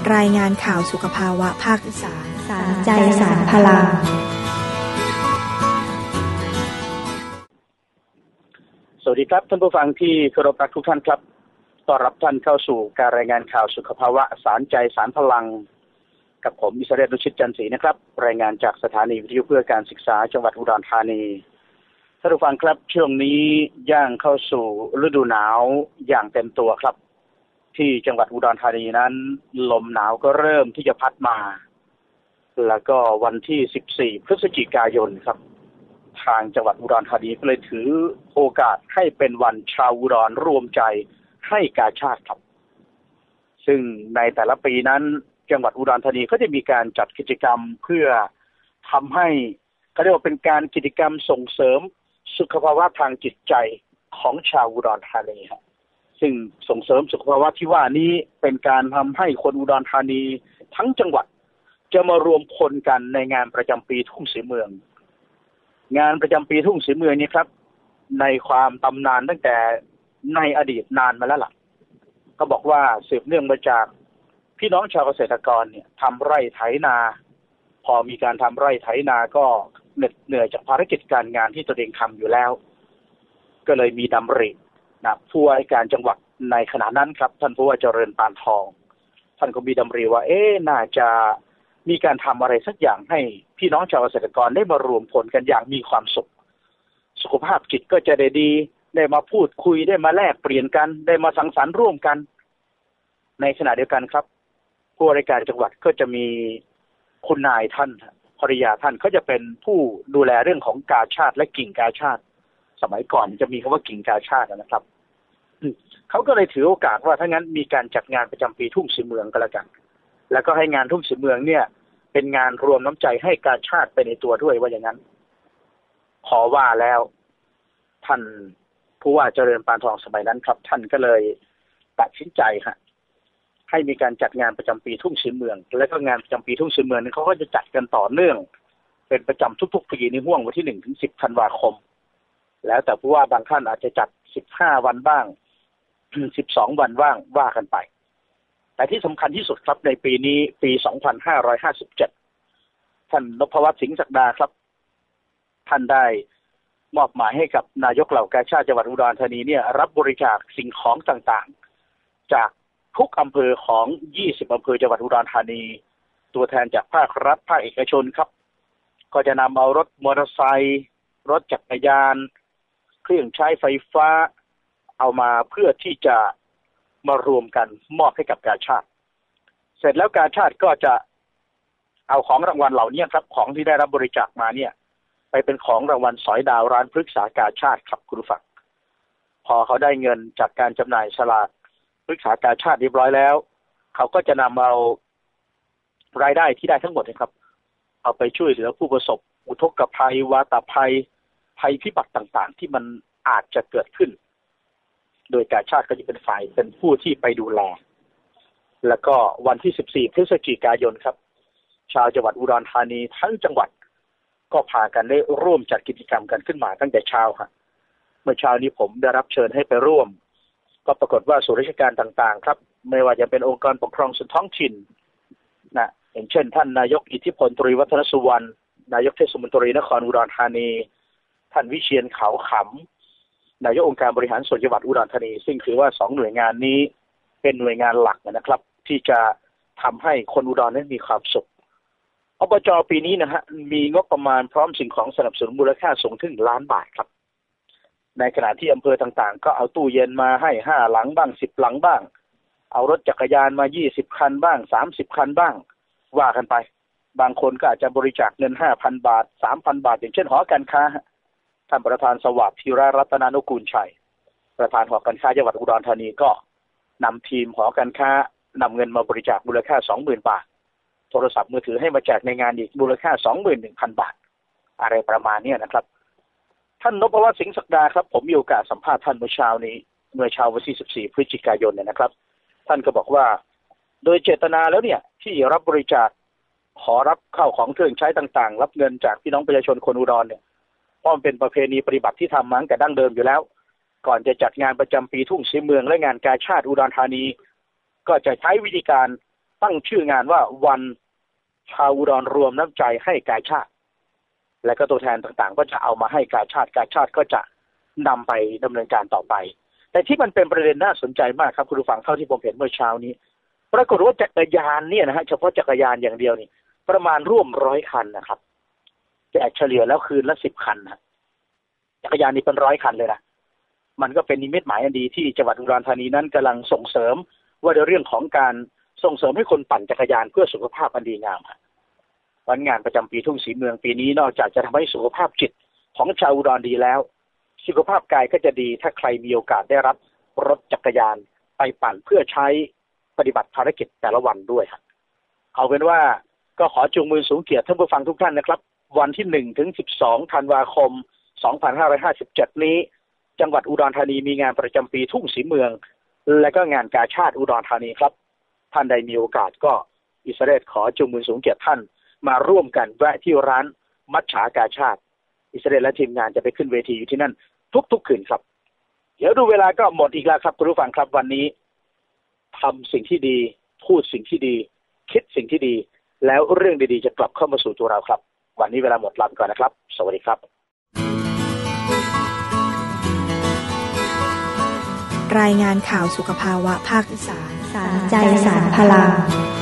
รายงานข่าวสุขภาวะภาคอีสานสารใจสารพลังสวัสดีครับท่านผู้ฟังที่เคารพรักทุกท่านครับต้อนรับท่านเข้าสู่การรายงานข่าวสุขภาวะสารใจสารพลังกับผมอิสระดุชิตจันทร์ศรีนะครับรายงานจากสถานีวิทยุเพื่อการศึกษาจังหวัดอุดรธานีท่านผู้ฟังครับช่วงนี้ย่างเข้าสู่ฤดูหนาวอย่างเต็มตัวครับที่จังหวัดอุดรธานีนั้นลมหนาวก็เริ่มที่จะพัดมาแล้วก็วันที่14พฤศจิกายนครับทางจังหวัดอุดรธานีก็เลยถือโอกาสให้เป็นวันชาวอุดรรวมใจให้กาชาดครับซึ่งในแต่ละปีนั้นจังหวัดอุดรธานีก็จะมีการจัดกิจกรรมเพื่อทำให้เขาเรียกว่าเป็นการกิจกรรมส่งเสริมสุขภาวะทางจิตใจของชาวอุดรธานีครับซึ่งส่งเสริมสุขภาวะที่ว่านี้เป็นการทำให้คนอุดรธานีทั้งจังหวัดจะมารวมพลกันในงานประจำปีทุ่งศรีเมืองงานประจำปีทุ่งศรีเมืองนี้ครับในความตำนานตั้งแต่ในอดีตนานมาแล้วล่ะก็บอกว่าสืบเนื่องมาจากพี่น้องชาวเกษตรกรเนี่ยทำไร่ไถนาพอมีการทำไร่ไถนาก็เหนื่อยจากภารกิจการงานที่ตัวเองทำอยู่แล้วก็เลยมีดำรินะผู้ว่าการจังหวัดในขณะนั้นครับท่านผู้ว่าเจริญปานทองท่านก็มีดำริว่าน่าจะมีการทำอะไรสักอย่างให้พี่น้องชาวเกษตรกรได้มารวมพลกันอย่างมีความสุขสุขภาพจิตก็จะได้ดีได้มาพูดคุยได้มาแลกเปลี่ยนกันได้มาสังสรรค์ร่วมกันในขณะเดียวกันครับผู้ว่าราชการจังหวัดก็จะมีคุณนายท่านภริยาท่านเขาจะเป็นผู้ดูแลเรื่องของกาชาดและกิ่งกาชาดสมัยก่อนจะมีคำว่ากิ่งกาชาดนะครับเขาก็เลยถือโอกาสว่าถ้างั้นมีการจัดงานประจำปีทุ่งศรีเมืองก็แล้วกันแล้วก็ให้งานทุ่งศรีเมืองเนี่ยเป็นงานรวมน้ำใจให้กาชาดไปในตัวด้วยว่าอย่างนั้นพอว่าแล้วท่านผู้ว่าเจริญปานทองสมัยนั้นครับท่านก็เลยตัดสินใจให้มีการจัดงานประจำปีทุ่งศรีเมืองและก็งานประจำปีทุ่งศรีเมืองนั้นเขาก็จะจัดกันต่อเนื่องเป็นประจำทุกๆปีในห่วงวันที่1 ถึง 10 ธันวาคมแล้วแต่ผู้ว่าบางท่านอาจจะจัด15 วันบ้าง12 วันบ้างว่ากันไปแต่ที่สำคัญที่สุดครับในปีนี้ปี2557ท่านนพวัฒน์สิงห์ศักดาครับท่านได้มอบหมายให้กับนายกเหล่ากาชาดจังหวัดอุดรธานีเนี่ยรับบริจาคสิ่งของต่างๆจากทุกอำเภอของ20อำเภอจังหวัดอุดรธานีตัวแทนจากภาครัฐภาคเอกชนครับก็จะนำเอารถมอเตอร์ไซค์รถจักรยานเครื่องใช้ไฟฟ้าเอามาเพื่อที่จะมารวมกันมอบให้กับกาชาดเสร็จแล้วกาชาดก็จะเอาของรางวัลเหล่านี้ครับของที่ได้รับบริจาคมาเนี่ยไปเป็นของรางวัลสอยดาวร้านพฤกษากาชาดครับคุณผู้ฟังพอเขาได้เงินจากการจำหน่ายฉลากพฤกษากาชาดเรียบร้อยแล้วเขาก็จะนำเอารายได้ที่ได้ทั้งหมดนะครับเอาไปช่วยเหลือผู้ประสบอุทกภัยวาตภัยภัยพิบัติต่างๆที่มันอาจจะเกิดขึ้นโดยกาชาดก็จะเป็นฝ่ายเป็นผู้ที่ไปดูแลแล้วก็วันที่14พฤศจิกายนครับชาวจังหวัดอุดรธานีทั้งจังหวัดก็พากันได้ร่วมจัดกิจกรรมกันขึ้นมาตั้งแต่เช้าครับเมื่อเช้านี้ผมได้รับเชิญให้ไปร่วมก็ปรากฏว่าส่วนราชการต่างๆครับไม่ว่าจะเป็นองค์กรปกครองส่วนท้องถิ่นนะอย่างเช่นท่านนายกอิทธิพลตรีวัฒนสุวรรณนายกเทศมนตรีนครอุดรธานีท่านวิเชียรขาวขำนายกองค์การบริหารส่วนจังหวัดอุดรธานีซึ่งถือว่า2หน่วยงานนี้เป็นหน่วยงานหลักนะครับที่จะทำให้คนอุดรนั้นมีความสุขอบจ.ปีนี้นะฮะมีงบประมาณพร้อมสิ่งของสนับสนุนมูลค่าสูงถึง1 ล้านบาทครับในขณะที่อำเภอต่างๆก็เอาตู้เย็นมาให้5 หลังบ้าง10 หลังบ้างเอารถจักรยานมา20 คันบ้าง30 คันบ้างว่ากันไปบางคนก็อาจจะบริจาคเงิน 5,000 บาท 3,000 บาทอย่างเช่นหอการค้าท่านประธานสวัสดิ์ธีรรัตนานุกูลชัยประธานหอการค้าจังหวัดอุดรธานีก็นำทีมหอการค้านำเงินมาบริจาคมูลค่า 20,000 บาทโทรศัพท์มือถือให้มาแจกในงานอีกมูลค่า 21,000 บาทอะไรประมาณนี้นะครับท่านนพวัฒน์สิงห์ศักดาครับผมมีโอกาสสัมภาษณ์ท่านเมื่อเช้าวันที่14พฤศจิกายนเนี่ยนะครับท่านก็บอกว่าโดยเจตนาแล้วเนี่ยที่รับบริจาคขอรับข้าวของเครื่องใช้ต่างๆรับเงินจากพี่น้องประชาชนคนอุดรเนี่ยเพราะมันเป็นประเพณีปฏิบัติที่ทำมาตั้งแต่ดั้งเดิมอยู่แล้วก่อนจะจัดงานประจำปีทุ่งศรีเมืองและงานกาชาดอุดรธานีก็จะใช้วิธีการตั้งชื่องานว่าวันชาวอุดรรวมน้ำใจให้กาชาดและก็ตัวแทนต่างๆก็จะเอามาให้กาชาดก็จะนำไปดำเนินการต่อไปแต่ที่มันเป็นประเด็นน่าสนใจมากครับคุณผู้ฟังเท่าที่ผมเห็นเมื่อเช้านี้ปรากฏว่าจักรยานเนี่ยนะฮะเฉพาะจักรยานอย่างเดียวนี่ประมาณร่วม100 คันนะครับแจกเฉลี่ยแล้วคืนละ10 คันนะจักรยานนี่เป็น100 คันเลยนะมันก็เป็นนิมิตหมายอันดีที่จังหวัดอุดรธานีนั้นกำลังส่งเสริมว่าในเรื่องของการส่งเสริมให้คนปั่นจักรยานเพื่อสุขภาพอันดีงามวันงานประจำปีทุ่งศรีเมืองปีนี้นอกจากจะทำให้สุขภาพจิตของชาวอุดรดีแล้วสุขภาพกายก็จะดีถ้าใครมีโอกาสได้รับรถจักรยานไปปั่นเพื่อใช้ปฏิบัติภารกิจแต่ละวันด้วยครับเอาเป็นว่าก็ขอจูงมือสูงเกียรติท่านผู้ฟังทุกท่านนะครับวันที่1 ถึง 12 ธันวาคม 2557 นี้จังหวัดอุดรธานีมีงานประจำปีทุ่งศรีเมืองและก็งานกาชาดอุดรธานีครับท่านใดมีโอกาสก็อิสราเอลขอจูงมือสูงเกียรติท่านมาร่วมกันแวะที่ร้านมัจฉากาชาดอิสราเอลและทีมงานจะไปขึ้นเวทีอยู่ที่นั่นทุกคืนครับเดี๋ยวดูเวลาก็หมดอีกแล้วครับคุณผู้ฟังครับวันนี้ทำสิ่งที่ดีพูดสิ่งที่ดีคิดสิ่งที่ดีแล้วเรื่องดีๆจะกลับเข้ามาสู่ตัวเราครับวันนี้เวลาหมดลาไปก่อนนะครับสวัสดีครับรายงานข่าวสุขภาวะภาคอีสานสารใจสารพลัง